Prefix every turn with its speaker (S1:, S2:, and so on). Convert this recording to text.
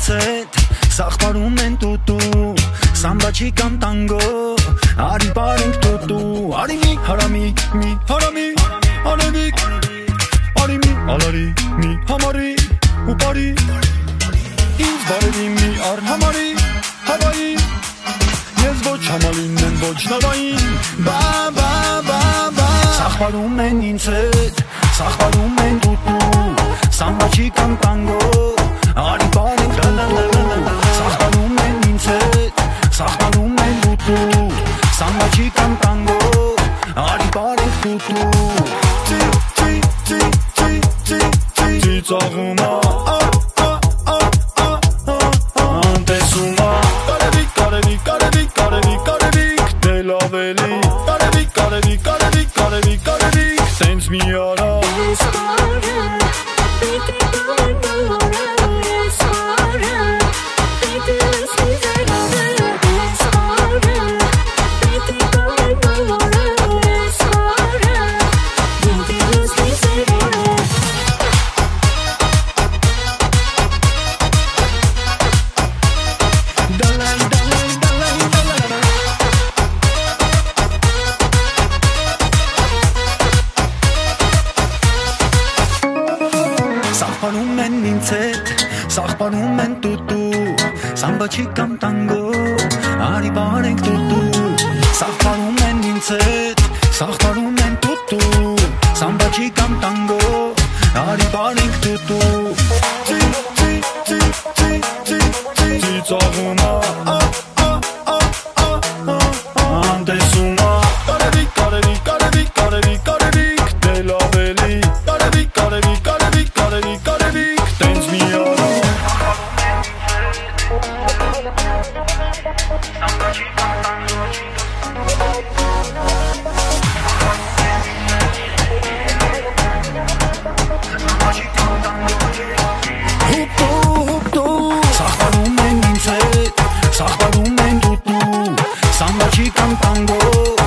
S1: ինձ հետ, սախպարում են տուտու, սամբա չի կամ տանգո, արի բարենք տուտու, արի մի հարամի, մի հարամի, անևիկ, արի մի ալարի, մի համարի, ու բարի, ինձ բարևի մի արհամարի, հավայի, ես ոչ համալին են ոչ նավային, բա, բա, բա, բա, սախպարում են ինձ հետ, սախպարում են տուտու, սամբա չի կամ տանգո, արի բարենք տուտու, սախպարում են ինձ հետ, սախպարում են տուտու, սամբա չի կամ տանգո, արի բարենք տուտու, ծաղումա, անտեսումա, կարևիկ, կարևիկ, կարևիկ, կարևիկ, կարևիկ, դել ավելի, կարևիկ, կարևիկ, կարևիկ, կարևիկ, կարևիկ, սենց մի արա, սախպանում են ինձ հետ, սախպանում են տուտու, սամբա չի կամ տանգո, արի բարենք տուտու, սախպանում են ինձ հետ, սախպանում են տուտու, սամբա չի կամ տանգո, արի բարենք տուտու, ծաղումա, անտեսումա, կարևիկ, կարևիկ, կարևիկ, կարևիկ, կարևիկ, դել ավելի, կարևիկ, կարևիկ, կարևիկ, կարևիկ, կարևիկ, տենց մի արա, սախպարում են ինձ հետ, սախպարում են տուտու, սամբա չի կամ տանգո,